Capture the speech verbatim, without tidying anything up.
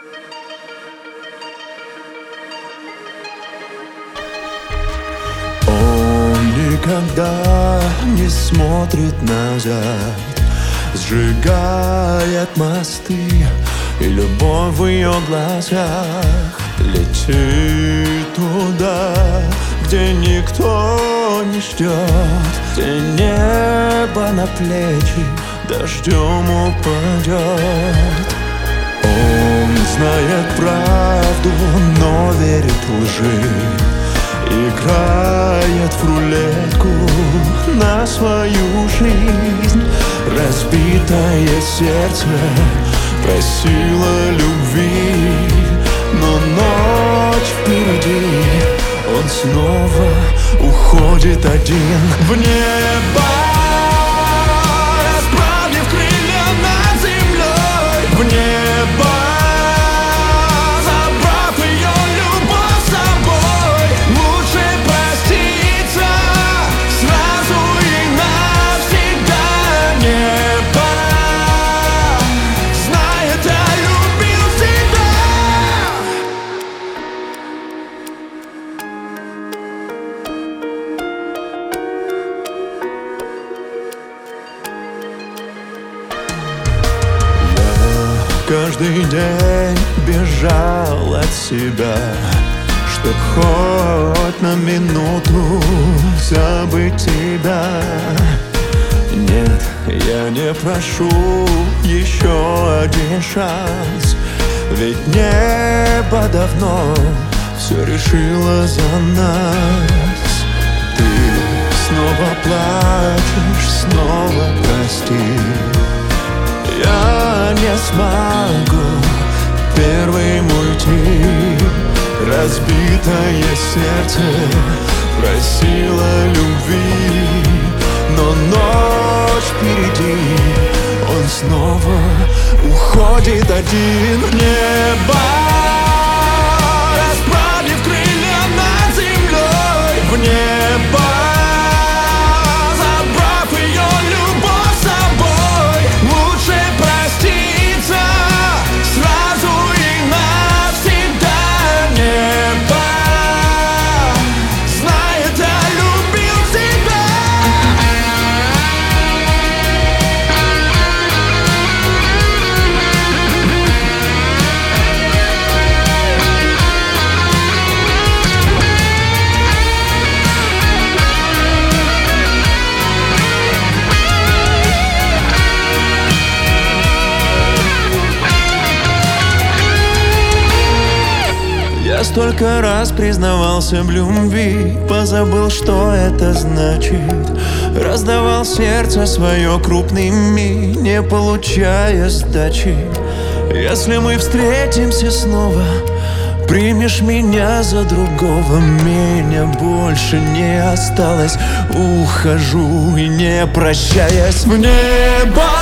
Он никогда не смотрит назад, сжигает мосты, и любовь в ее глазах летит туда, где никто не ждет, где небо на плечи дождем упадет. Он знает правду, но верит лжи, играет в рулетку на свою жизнь. Разбитое сердце просило любви, но ночь впереди, он снова уходит один в небо, расправив крылья над землей, в небо, забрав ее любовь с собой. Лучше проститься сразу и навсегда. Небо знает, я любил тебя. Каждый день бежал от себя, чтоб хоть на минуту забыть тебя. Нет, я не прошу еще один шанс, ведь небо давно все решило за нас. Ты снова плачешь, снова прости. Я не смогу первым уйти. Разбитое сердце просило любви, но ночь впереди, он снова уходит один в небо, расправив крылья над землей, в небо, забрав ее любовь с собой. Лучше проститься сразу и навсегда. Небо знает, я любил тебя. Я столько раз признавался в любви, позабыл, что это значит. Раздавал сердце свое крупными, не получая сдачи. Если мы встретимся снова, примешь меня за другого, меня больше не осталось. Ухожу и не прощаясь в небо,